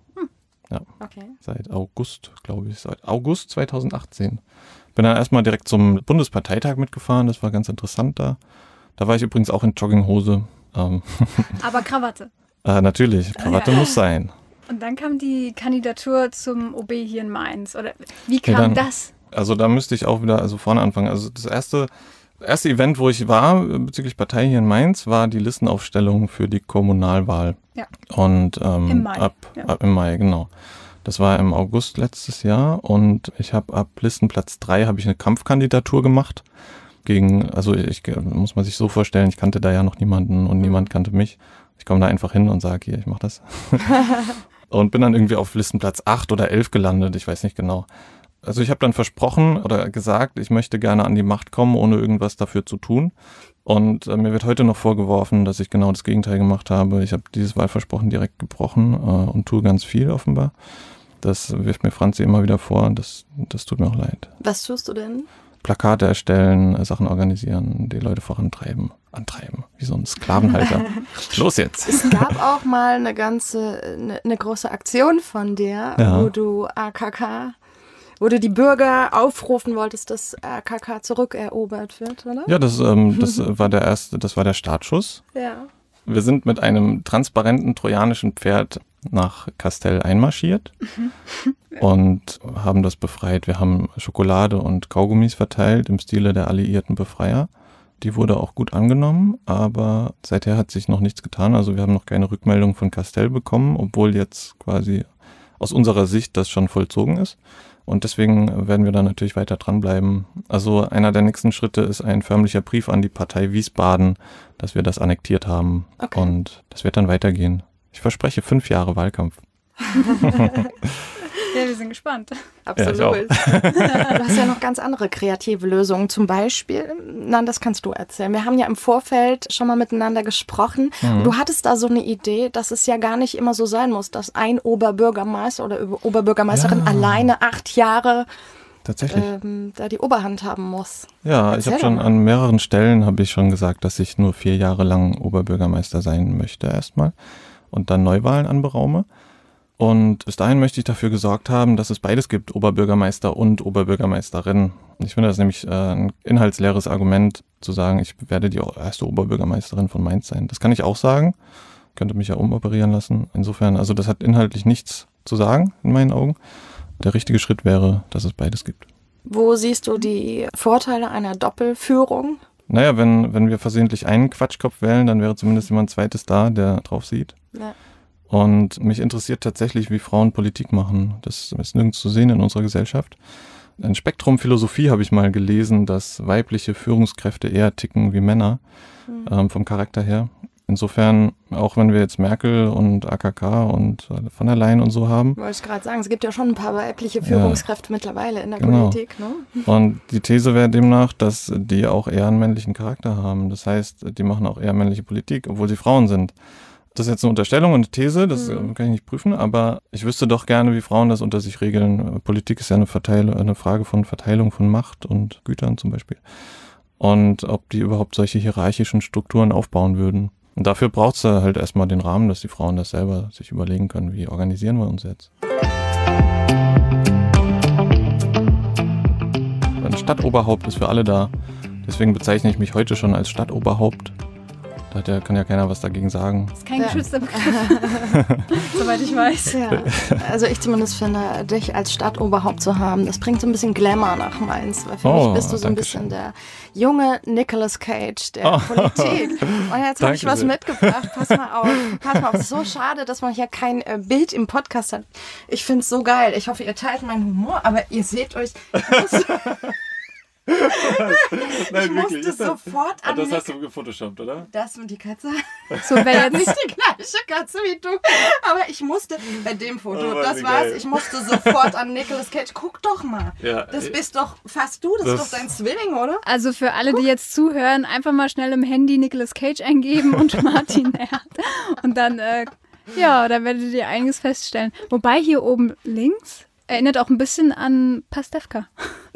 Okay. Seit August, glaube ich, seit August zweitausendachtzehn. Bin dann erstmal direkt zum Bundesparteitag mitgefahren, das war ganz interessant da. Da war ich übrigens auch in Jogginghose. Ähm, Aber Krawatte. äh, natürlich, Krawatte muss sein. Und dann kam die Kandidatur zum O B hier in Mainz. Oder wie Ja, kam dann- das? Also da müsste ich auch wieder also vorne anfangen. Also das erste, erste Event, wo ich war bezüglich Partei hier in Mainz, war die Listenaufstellung für die Kommunalwahl. Ja. Und ähm, Im Mai, ab, ja. ab im Mai, genau. Das war im August letztes Jahr und ich habe ab Listenplatz drei habe ich eine Kampfkandidatur gemacht gegen, also ich muss man sich so vorstellen, ich kannte da ja noch niemanden und niemand kannte mich. Ich komme da einfach hin und sage, hier, ich mache das. Und bin dann irgendwie auf Listenplatz acht oder elf gelandet, ich weiß nicht genau. Also ich habe dann versprochen oder gesagt, ich möchte gerne an die Macht kommen, ohne irgendwas dafür zu tun. Und äh, mir wird heute noch vorgeworfen, dass ich genau das Gegenteil gemacht habe. Ich habe dieses Wahlversprechen direkt gebrochen äh, und tue ganz viel offenbar. Das wirft mir Franzi immer wieder vor und das, das tut mir auch leid. Was tust du denn? Plakate erstellen, äh, Sachen organisieren, die Leute vorantreiben, antreiben, wie so ein Sklavenhalter. Los jetzt! Es gab auch mal eine ganze, eine, eine große Aktion von dir, Ja. wo du A K K, wo du die Bürger aufrufen wolltest, dass A K K zurückerobert wird, oder? Ja, das, ähm, das war der erste, das war der Startschuss. Ja. Wir sind mit einem transparenten trojanischen Pferd nach Kastel einmarschiert und haben das befreit. Wir haben Schokolade und Kaugummis verteilt im Stile der alliierten Befreier. Die wurde auch gut angenommen, aber seither hat sich noch nichts getan. Also wir haben noch keine Rückmeldung von Kastel bekommen, obwohl jetzt quasi aus unserer Sicht das schon vollzogen ist. Und deswegen werden wir da natürlich weiter dranbleiben. Also einer der nächsten Schritte ist ein förmlicher Brief an die Partei Wiesbaden, dass wir das annektiert haben. Okay. Und das wird dann weitergehen. Ich verspreche fünf Jahre Wahlkampf. Ja, wir sind gespannt. Absolut. Ja, Du hast ja noch ganz andere kreative Lösungen. Zum Beispiel, nein, das kannst du erzählen. Wir haben ja im Vorfeld schon mal miteinander gesprochen. Mhm. Du hattest da so eine Idee, dass es ja gar nicht immer so sein muss, dass ein Oberbürgermeister oder Oberbürgermeisterin Ja. alleine acht Jahre tatsächlich. ähm, da die Oberhand haben muss. Ja, Erzähl ich habe doch schon mal. an mehreren Stellen habe ich schon gesagt, dass ich nur vier Jahre lang Oberbürgermeister sein möchte erstmal und dann Neuwahlen anberaume. Und bis dahin möchte ich dafür gesorgt haben, dass es beides gibt, Oberbürgermeister und Oberbürgermeisterin. Ich finde das nämlich äh, ein inhaltsleeres Argument, zu sagen, ich werde die erste Oberbürgermeisterin von Mainz sein. Das kann ich auch sagen, könnte mich ja umoperieren lassen. Insofern, also das hat inhaltlich nichts zu sagen in meinen Augen. Der richtige Schritt wäre, dass es beides gibt. Wo siehst du die Vorteile einer Doppelführung? Naja, wenn, wenn wir versehentlich einen Quatschkopf wählen, dann wäre zumindest jemand Zweites da, der drauf sieht. Ja. Und mich interessiert tatsächlich, wie Frauen Politik machen. Das ist nirgends zu sehen in unserer Gesellschaft. In Spektrum Philosophie habe ich mal gelesen, dass weibliche Führungskräfte eher ticken wie Männer, mhm. ähm, vom Charakter her. Insofern, auch wenn wir jetzt Merkel und A K K und von der Leyen und so haben. Wollte ich gerade sagen, es gibt ja schon ein paar weibliche Führungskräfte ja, mittlerweile in der genau. Politik. Ne? Und die These wäre demnach, dass die auch eher einen männlichen Charakter haben. Das heißt, die machen auch eher männliche Politik, obwohl sie Frauen sind. Das ist jetzt eine Unterstellung und eine These, das mhm. kann ich nicht prüfen, aber ich wüsste doch gerne, wie Frauen das unter sich regeln. Politik ist ja eine, Verteil- eine Frage von Verteilung von Macht und Gütern zum Beispiel. Und ob die überhaupt solche hierarchischen Strukturen aufbauen würden. Und dafür braucht es halt erstmal den Rahmen, dass die Frauen das selber sich überlegen können, wie organisieren wir uns jetzt. Ein Stadtoberhaupt ist für alle da. Deswegen bezeichne ich mich heute schon als Stadtoberhaupt. Da hat ja, kann ja keiner was dagegen sagen. Das ist kein Ja. geschützter Begriff, soweit ich weiß. Ja. Also ich zumindest finde, dich als Stadtoberhaupt zu haben, das bringt so ein bisschen Glamour nach Mainz. Weil für Oh, mich bist du so ein Dankeschön. bisschen der junge Nicolas Cage der Oh. Politik. Und jetzt habe ich Danke was sehr. mitgebracht. Pass mal auf. Pass mal auf. Es ist so schade, dass man hier kein äh, Bild im Podcast hat. Ich finde es so geil. Ich hoffe, ihr teilt meinen Humor, aber ihr seht euch... Ich musste sofort an Nick- du gefotoshoppt, oder? Das und die Katze. So, wer Nicht jetzt die gleiche Katze wie du. Aber ich musste bei dem Foto, Oh Mann, das wie war's, geil. ich musste sofort an Nicolas Cage. Guck doch mal. Ja, Das bist doch fast du, das, Das- ist doch dein Zwilling, oder? Also für alle, die jetzt zuhören, einfach mal schnell im Handy Nicolas Cage eingeben und Martin Erd. Und dann, äh, ja, da werdet ihr einiges feststellen. Wobei hier oben links erinnert auch ein bisschen an Pastewka.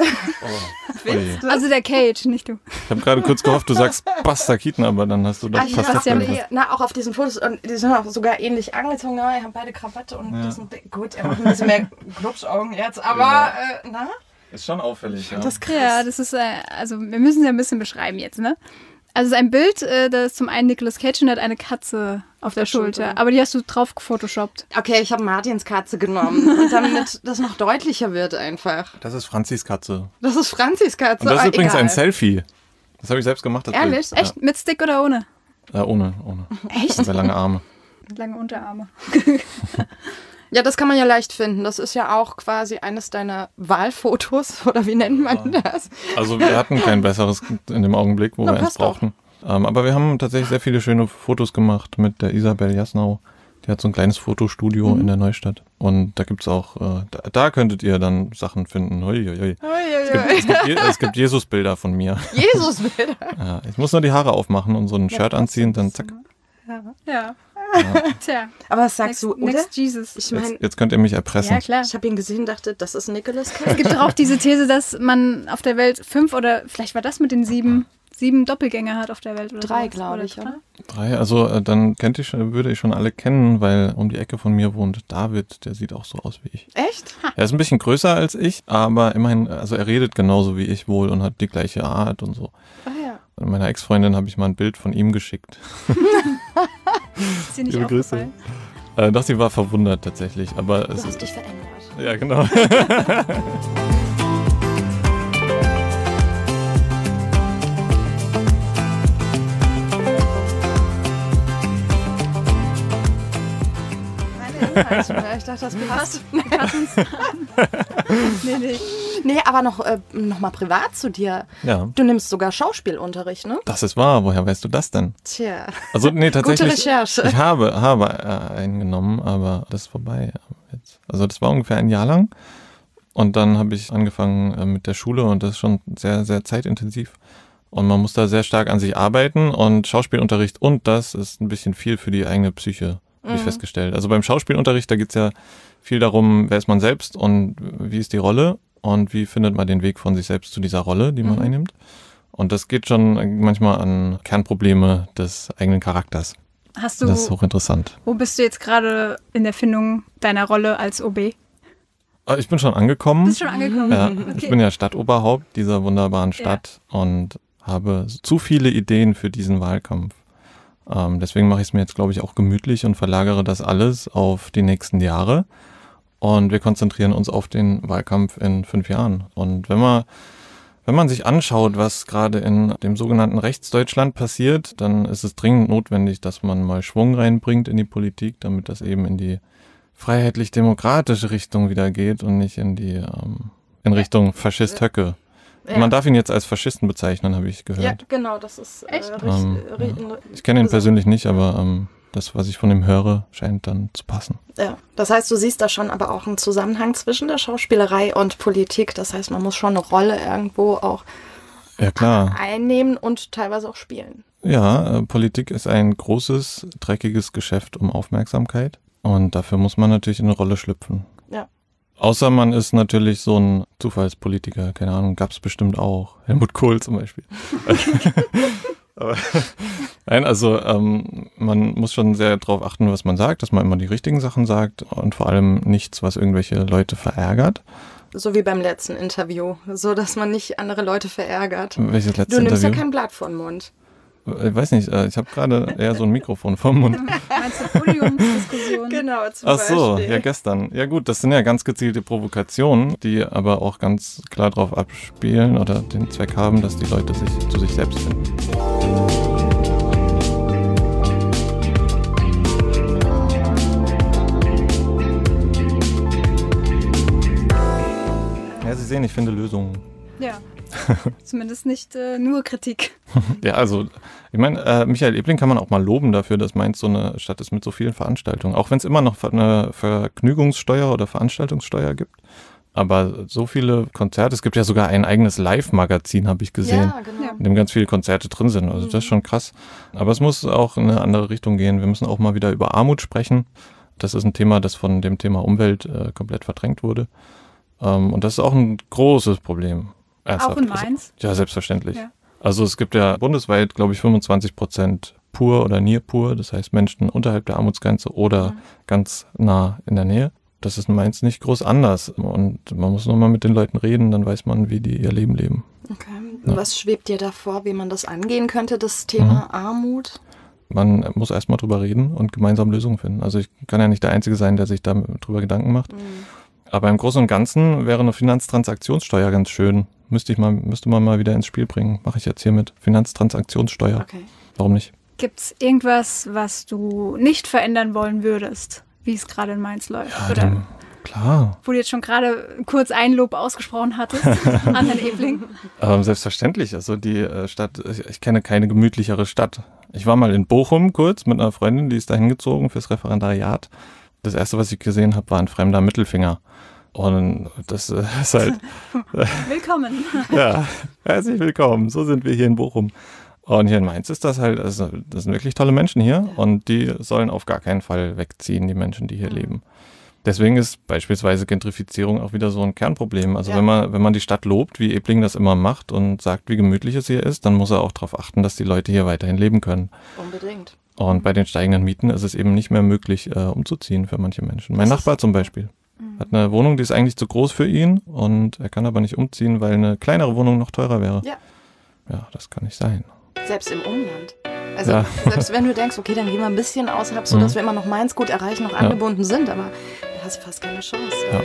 Oje. Also der Cage, nicht du. Ich habe gerade kurz gehofft, du sagst Buster Keaton, aber dann hast du doch Ah, hier Pastewka hast ja, gesagt. hier, na, auch auf diesen Fotos, und die sind auch sogar ähnlich angezogen, aber die haben beide Krawatte und Ja. das sind, gut, er macht ein bisschen mehr Glubschaugen jetzt, aber, äh, na? Ist schon auffällig, ja. Das ist krass. Ja, das ist, äh, also wir müssen es ja ein bisschen beschreiben jetzt, ne? Also es ist ein Bild, äh, da ist zum einen Nicolas Cage und der hat eine Katze auf der Schulter. Schulter. Aber die hast du drauf gefotoshoppt. Okay, ich habe Martins Katze genommen, und damit das noch deutlicher wird einfach. Das ist Franzis Katze. Das ist Franzis Katze. Und das ist ah, übrigens egal. ein Selfie. Das habe ich selbst gemacht. Das Ehrlich? Bild. Echt? Mit Stick oder ohne? Ja. Äh, ohne, ohne. Echt? Sehr lange Arme. Lange Unterarme. Ja, das kann man ja leicht finden. Das ist ja auch quasi eines deiner Wahlfotos, oder wie nennt man das? Also wir hatten kein besseres in dem Augenblick, wo Na, wir eins passt doch. brauchten. Ähm, aber wir haben tatsächlich sehr viele schöne Fotos gemacht mit der Isabel Jasnau. Die hat so ein kleines Fotostudio Mhm. in der Neustadt. Und da gibt's auch, äh, da, da könntet ihr dann Sachen finden. Hui, hui, hui. Es gibt, es gibt, Je- es gibt Jesus-Bilder von mir. Jesus-Bilder. Ja, ich muss nur die Haare aufmachen und so ein Shirt anziehen, dann zack. Ja. Tja. Aber was Next, sagst du, oder? next Jesus. Ich meine, Jetzt, jetzt könnt ihr mich erpressen. Ja, klar. ich habe ihn gesehen, dachte, das ist Nicolas Es Cage. gibt doch auch diese These, dass man auf der Welt fünf oder vielleicht war das mit den sieben, sieben Doppelgänger hat auf der Welt. Oder Drei, sowas. glaube ich, drei? oder? Drei, also äh, dann kennt ich, schon- würde ich schon alle kennen, weil um die Ecke von mir wohnt David, der sieht auch so aus wie ich. Echt? Er ist ein bisschen größer als ich, aber immerhin, also er redet genauso wie ich wohl und hat die gleiche Art und so. Ah ja. Und meiner Ex-Freundin habe ich mal ein Bild von ihm geschickt. Ist dir nicht Liebe Grüße. aufgefallen? Äh, doch, sie war verwundert tatsächlich, aber Du es hast ist, dich verändert. ja genau. Meine Ich dachte, das passt. Nee, nee. Nee, aber noch, äh, noch mal privat zu dir. Ja, Du nimmst sogar Schauspielunterricht, ne? das ist wahr. Woher weißt du das denn? Tja. Also nee, tatsächlich. Recherche. Ich habe, habe äh, einen genommen, aber das ist vorbei jetzt. Also das war ungefähr ein Jahr lang. Und dann habe ich angefangen äh, mit der Schule und das ist schon sehr, sehr zeitintensiv. Und man muss da sehr stark an sich arbeiten und Schauspielunterricht und das ist ein bisschen viel für die eigene Psyche, habe ich festgestellt. Also beim Schauspielunterricht, da geht's ja viel darum, wer ist man selbst und wie ist die Rolle. und wie findet man den Weg von sich selbst zu dieser Rolle, die man mhm. einnimmt. Und das geht schon manchmal an Kernprobleme des eigenen Charakters. Hast du, das ist hochinteressant. Wo bist du jetzt gerade in der Findung deiner Rolle als O B? Ich bin schon angekommen. Bist schon angekommen? Ja, okay. Ich bin ja Stadtoberhaupt dieser wunderbaren Stadt ja. und habe zu viele Ideen für diesen Wahlkampf. Ähm, deswegen mache ich es mir jetzt, glaube ich, auch gemütlich und verlagere das alles auf die nächsten Jahre. Und wir konzentrieren uns auf den Wahlkampf in fünf Jahren. Und wenn man, wenn man sich anschaut, was gerade in dem sogenannten Rechtsdeutschland passiert, dann ist es dringend notwendig, dass man mal Schwung reinbringt in die Politik, damit das eben in die freiheitlich-demokratische Richtung wieder geht und nicht in die ähm, in Richtung Faschist Höcke. Ja. Man darf ihn jetzt als Faschisten bezeichnen, habe ich gehört. Ja, genau, das ist äh, Echt? Ähm, ja. Ich kenne ihn persönlich nicht, aber ähm, das, was ich von ihm höre, scheint dann zu passen. Ja, das heißt, du siehst da schon aber auch einen Zusammenhang zwischen der Schauspielerei und Politik. Das heißt, man muss schon eine Rolle irgendwo auch ja, klar. einnehmen und teilweise auch spielen. Ja, äh, Politik ist ein großes, dreckiges Geschäft um Aufmerksamkeit. Und dafür muss man natürlich in eine Rolle schlüpfen. Ja. Außer man ist natürlich so ein Zufallspolitiker, keine Ahnung, gab es bestimmt auch. Helmut Kohl zum Beispiel. Aber, nein, also ähm, man muss schon sehr darauf achten, was man sagt, dass man immer die richtigen Sachen sagt und vor allem nichts, was irgendwelche Leute verärgert. So wie beim letzten Interview, so dass man nicht andere Leute verärgert. Welches letzte Du nimmst Interview? Ja kein Blatt vor den Mund. Ich weiß nicht, ich habe gerade eher so ein Mikrofon vorm Mund. Meinst du Podiumsdiskussion? Genau, zum Ach so, Beispiel. ja gestern. Ja gut, das sind ja ganz gezielte Provokationen, die aber auch ganz klar darauf abspielen oder den Zweck haben, dass die Leute sich zu sich selbst finden. Ja, Sie sehen, ich finde Lösungen. Ja. Zumindest nicht äh, nur Kritik. Ja, also ich meine, äh, Michael Ebling kann man auch mal loben dafür, dass Mainz so eine Stadt ist mit so vielen Veranstaltungen. Auch wenn es immer noch eine Vergnügungssteuer oder Veranstaltungssteuer gibt. Aber so viele Konzerte, es gibt ja sogar ein eigenes Live-Magazin, habe ich gesehen, Ja, genau. in dem ganz viele Konzerte drin sind. Also das ist schon krass. Aber es muss auch in eine andere Richtung gehen. Wir müssen auch mal wieder über Armut sprechen. Das ist ein Thema, das von dem Thema Umwelt äh, komplett verdrängt wurde. Ähm, und das ist auch ein großes Problem. Ernsthaft. Auch in Mainz? Ja, selbstverständlich. Ja. Also es gibt ja bundesweit, glaube ich, fünfundzwanzig Prozent pur oder near pur, das heißt Menschen unterhalb der Armutsgrenze oder mhm. ganz nah in der Nähe. Das ist in Mainz nicht groß anders und man muss nochmal mit den Leuten reden, dann weiß man, wie die ihr Leben leben. Okay. Ja. Was schwebt dir da vor, wie man das angehen könnte, das Thema mhm. Armut? Man muss erstmal drüber reden und gemeinsam Lösungen finden. Also ich kann ja nicht der Einzige sein, der sich da drüber Gedanken macht. Mhm. Aber im Großen und Ganzen wäre eine Finanztransaktionssteuer ganz schön. Müsste ich mal, müsste man mal wieder ins Spiel bringen. Mache ich jetzt hiermit. Finanztransaktionssteuer. Okay. Warum nicht? Gibt es irgendwas, was du nicht verändern wollen würdest, wie es gerade in Mainz läuft? Ja, Oder dann, klar. wo du jetzt schon gerade kurz ein Lob ausgesprochen hattest an Herrn Ebling? Ähm, selbstverständlich. Also die äh, Stadt, ich, ich kenne keine gemütlichere Stadt. Ich war mal in Bochum kurz mit einer Freundin, die ist da hingezogen fürs Referendariat. Das erste, was ich gesehen habe, war ein fremder Mittelfinger. Und das ist halt... Willkommen. Ja, herzlich willkommen. So sind wir hier in Bochum. Und hier in Mainz ist das halt, also das sind wirklich tolle Menschen hier und die sollen auf gar keinen Fall wegziehen, die Menschen, die hier mhm. leben. Deswegen ist beispielsweise Gentrifizierung auch wieder so ein Kernproblem. Also ja. wenn man wenn man die Stadt lobt, wie Ebling das immer macht und sagt, wie gemütlich es hier ist, dann muss er auch darauf achten, dass die Leute hier weiterhin leben können. Unbedingt. Und bei den steigenden Mieten ist es eben nicht mehr möglich, äh, umzuziehen für manche Menschen. Mein das Nachbar zum Beispiel mhm. hat eine Wohnung, die ist eigentlich zu groß für ihn und er kann aber nicht umziehen, weil eine kleinere Wohnung noch teurer wäre. Ja. Ja, das kann nicht sein. Selbst im Umland. Also ja. selbst wenn du denkst, okay, dann gehen wir ein bisschen außerhalb, so dass mhm. wir immer noch Mainz gut erreichen, noch angebunden ja. sind, aber da hast du fast keine Chance. Ja.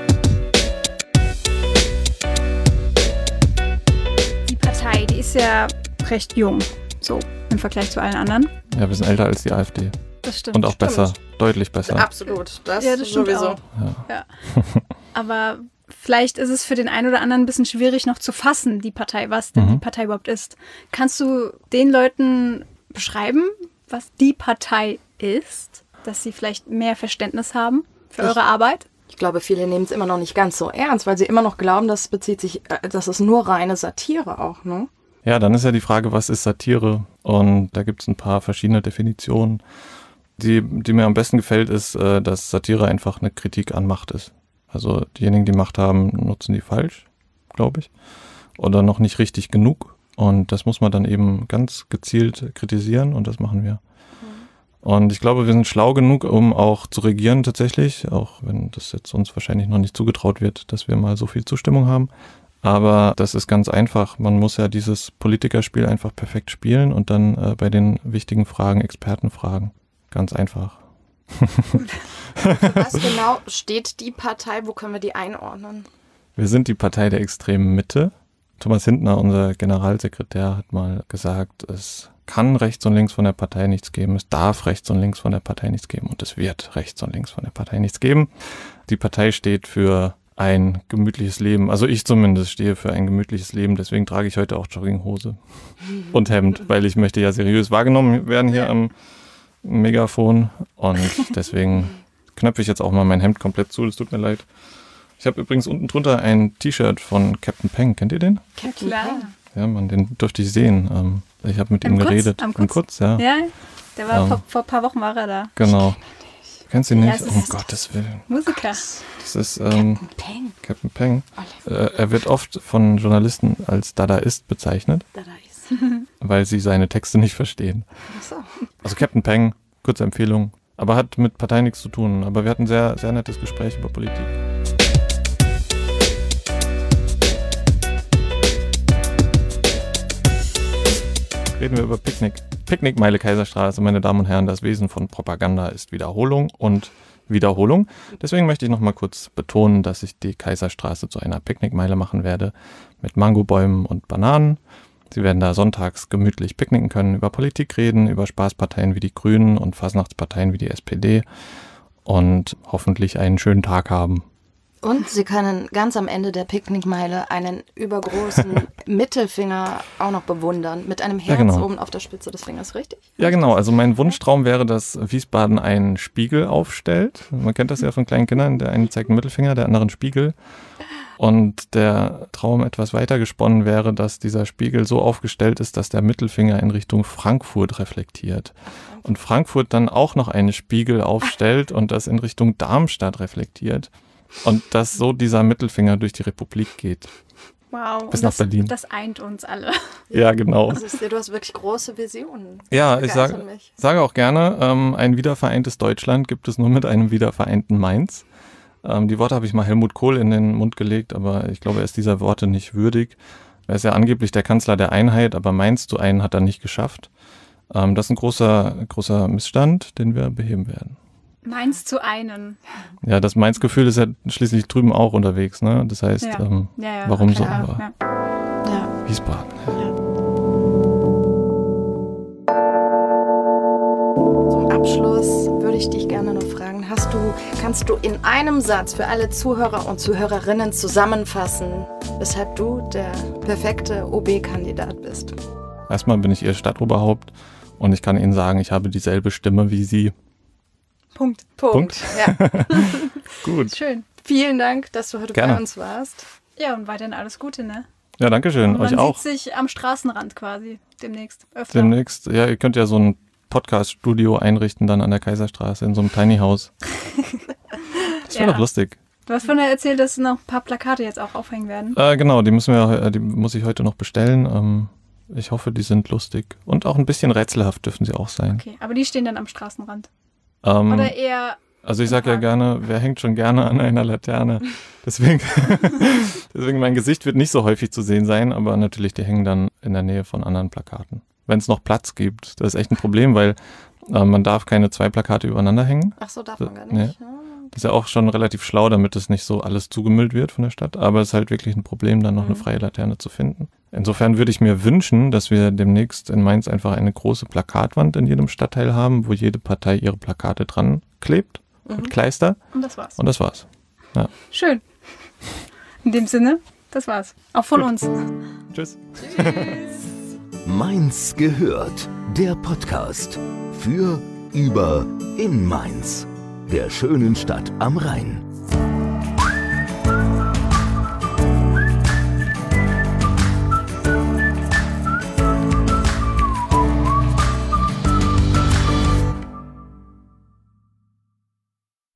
Die Partei, die ist ja recht jung, so im Vergleich zu allen anderen. Ja, wir sind älter als die AfD. Das stimmt. Und auch stimmt. besser, deutlich besser. Absolut, das, ja, das stimmt sowieso. Auch. Ja. Ja. Aber vielleicht ist es für den einen oder anderen ein bisschen schwierig noch zu fassen, die Partei, was denn mhm. die Partei überhaupt ist. Kannst du den Leuten beschreiben, was die Partei ist, dass sie vielleicht mehr Verständnis haben für ich, eure Arbeit? Ich glaube, viele nehmen es immer noch nicht ganz so ernst, weil sie immer noch glauben, das bezieht sich, das ist nur reine Satire auch, ne? Ja, dann ist ja die Frage, was ist Satire? Und da gibt es ein paar verschiedene Definitionen. Die, die mir am besten gefällt, ist, dass Satire einfach eine Kritik an Macht ist. Also diejenigen, die Macht haben, nutzen die falsch, glaube ich. Oder noch nicht richtig genug. Und das muss man dann eben ganz gezielt kritisieren und das machen wir. Mhm. Und ich glaube, wir sind schlau genug, um auch zu regieren tatsächlich, auch wenn das jetzt uns wahrscheinlich noch nicht zugetraut wird, dass wir mal so viel Zustimmung haben. Aber das ist ganz einfach. Man muss ja dieses Politikerspiel einfach perfekt spielen und dann äh, bei den wichtigen Fragen Experten fragen. Ganz einfach. Für was genau steht die Partei? Wo können wir die einordnen? Wir sind die Partei der extremen Mitte. Thomas Hintner, unser Generalsekretär, hat mal gesagt, es kann rechts und links von der Partei nichts geben, es darf rechts und links von der Partei nichts geben und es wird rechts und links von der Partei nichts geben. Die Partei steht für ein gemütliches Leben, also ich zumindest stehe für ein gemütliches Leben, deswegen trage ich heute auch Jogginghose und Hemd, weil ich möchte ja seriös wahrgenommen werden hier am Megafon und deswegen knöpfe ich jetzt auch mal mein Hemd komplett zu, das tut mir leid. Ich habe übrigens unten drunter ein T-Shirt von Captain Peng. Kennt ihr den? Captain Peng. Ja, man, den durfte ich sehen. Ähm, ich habe mit Am ihm Kutz? geredet. Am Am Kutz? Kutz, ja. Ja, der war Ähm, vor, vor ein paar Wochen war er da. Genau. Kennst du ihn Ja, nicht? es Um ist- Gottes Willen. Musiker. Das ist ähm, Peng. Captain Peng. Äh, er wird oft von Journalisten als Dadaist bezeichnet, Da, da ist. weil sie seine Texte nicht verstehen. Ach so. Also Captain Peng, kurze Empfehlung. Aber hat mit Partei nichts zu tun. Aber wir hatten ein sehr, sehr nettes Gespräch über Politik. Reden wir über Picknick. Picknick Meile Kaiserstraße, meine Damen und Herren, das Wesen von Propaganda ist Wiederholung und Wiederholung. Deswegen möchte ich noch mal kurz betonen, dass ich die Kaiserstraße zu einer Picknickmeile machen werde mit Mangobäumen und Bananen. Sie werden da sonntags gemütlich picknicken können, über Politik reden, über Spaßparteien wie die Grünen und Fasnachtsparteien wie die S P D und hoffentlich einen schönen Tag haben. Und Sie können ganz am Ende der Picknickmeile einen übergroßen Mittelfinger auch noch bewundern, mit einem Herz Ja, genau. oben auf der Spitze des Fingers, richtig? Ja, genau. Also mein Wunschtraum wäre, dass Wiesbaden einen Spiegel aufstellt. Man kennt das ja von kleinen Kindern. Der eine zeigt einen Mittelfinger, der andere einen Spiegel. Und der Traum etwas weiter gesponnen wäre, dass dieser Spiegel so aufgestellt ist, dass der Mittelfinger in Richtung Frankfurt reflektiert. Und Frankfurt dann auch noch einen Spiegel aufstellt und das in Richtung Darmstadt reflektiert. Und dass so dieser Mittelfinger durch die Republik geht. Wow. Bis und nach das, Berlin. Das eint uns alle. Ja, genau. Also ich sehe, du hast wirklich große Visionen. Ja, ich Begeistern sage mich. sage auch gerne, ähm, ein wiedervereintes Deutschland gibt es nur mit einem wiedervereinten Mainz. Ähm, die Worte habe ich mal Helmut Kohl in den Mund gelegt, aber ich glaube, er ist dieser Worte nicht würdig. Er ist ja angeblich der Kanzler der Einheit, aber Mainz zu einen hat er nicht geschafft. Ähm, das ist ein großer, großer Missstand, den wir beheben werden. Mainz zu einen. Ja, das Mainz-Gefühl ist ja schließlich drüben auch unterwegs, ne? Das heißt, Ja. ähm, Ja, ja, warum so? klar, Aber ja. Ja. Wiesbaden. Zum Abschluss würde ich dich gerne noch fragen, hast du, kannst du in einem Satz für alle Zuhörer und Zuhörerinnen zusammenfassen, weshalb du der perfekte O B-Kandidat bist? Erstmal bin ich ihr Stadtoberhaupt und ich kann Ihnen sagen, ich habe dieselbe Stimme wie Sie. Punkt. Punkt. Ja. Gut. Schön. Vielen Dank, dass du heute Gerne. bei uns warst. Ja, und weiterhin alles Gute, ne? Ja, danke schön. Und Euch man auch. sieht sich am Straßenrand quasi demnächst öfter. Demnächst. Ja, ihr könnt ja so ein Podcast-Studio einrichten dann an der Kaiserstraße in so einem Tiny House. Das wäre Ja. doch lustig. Du hast vorhin erzählt, dass noch ein paar Plakate jetzt auch aufhängen werden. Äh, genau, die müssen wir, äh, die muss ich heute noch bestellen. Ähm, ich hoffe, die sind lustig. Und auch ein bisschen rätselhaft dürfen sie auch sein. Okay, aber die stehen dann am Straßenrand. Ähm, Oder eher, Also ich sage ja gerne, wer hängt schon gerne an einer Laterne? Deswegen, deswegen mein Gesicht wird nicht so häufig zu sehen sein, aber natürlich, die hängen dann in der Nähe von anderen Plakaten. Wenn es noch Platz gibt, das ist echt ein Problem, weil äh, man darf keine zwei Plakate übereinander hängen. Ach so, darf man gar Nee. nicht. Ja. Das ist ja auch schon relativ schlau, damit es nicht so alles zugemüllt wird von der Stadt, aber es ist halt wirklich ein Problem, dann noch eine Mhm. freie Laterne zu finden. Insofern würde ich mir wünschen, dass wir demnächst in Mainz einfach eine große Plakatwand in jedem Stadtteil haben, wo jede Partei ihre Plakate dran klebt, Mhm. mit Kleister, und das war's. und das war's. Schön. In dem Sinne, das war's. Auch von Gut. uns. Tschüss. Mainz gehört. Der Podcast für, über, in Mainz. Der schönen Stadt am Rhein.